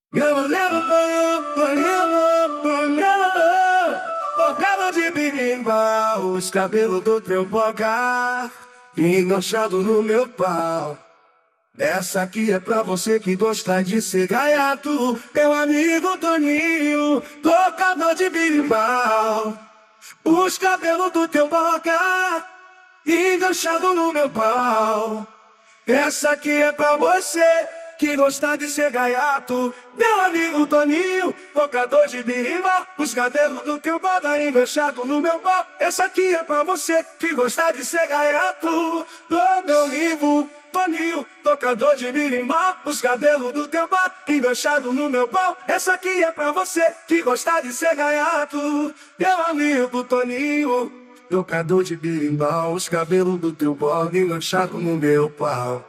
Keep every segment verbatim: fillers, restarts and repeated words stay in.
Tocava de birimbau, os cabelos do teu boca enganchado no meu pau. Essa aqui é pra você que gosta de ser gaiato, meu amigo Toninho, tocador de birimbau. Os cabelos do teu boca enganchado no meu pau. Essa aqui é pra você que gosta de ser gaiato, meu amigo Toninho, tocador de birimbau. Os cabelos do teu boca enganchado no meu pau. Essa aqui é pra você que gosta de ser gaiato, meu amigo Toninho, tocador de birimbau. Os cabelos do teu boca enganchado no meu pau. Essa aqui é pra você que gosta de ser gaiato, meu amigo Toninho, tocador de birimbau. Os cabelos do teu boca enganchado no meu pau.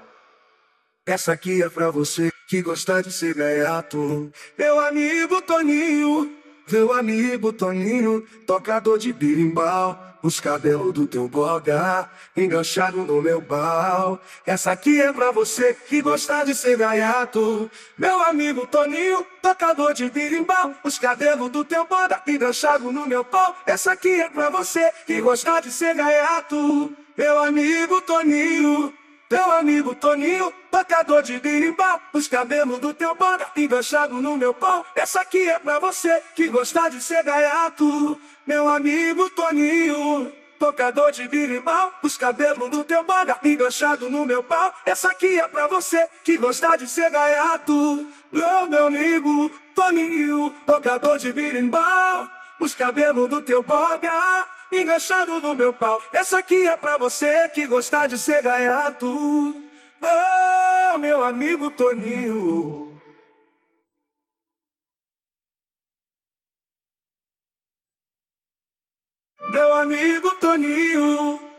Essa aqui é pra você que gosta de ser gaiato, meu amigo Toninho, meu amigo Toninho, tocador de birimbau. Os cabelos do teu boga enganchado no meu pau. Essa aqui é pra você que gosta de ser gaiato, meu amigo Toninho, tocador de birimbau. Os cabelos do teu boga enganchado no meu pau. Essa aqui é pra você que gosta de ser gaiato, meu amigo Toninho, meu amigo Toninho, tocador de birimbau. Os cabelos do teu boga enganchado no meu pau. Essa aqui é pra você que gosta de ser gaiato, meu amigo Toninho, tocador de birimbau. Os cabelos do teu boga enganchado no meu pau. Essa aqui é pra você que gosta de ser gaiato, meu, meu amigo Toninho, tocador de birimbau. Os cabelos do teu boga enganchado no meu pau. Essa aqui é pra você que gosta de ser gaiato, oh, meu amigo Toninho. Meu amigo Toninho.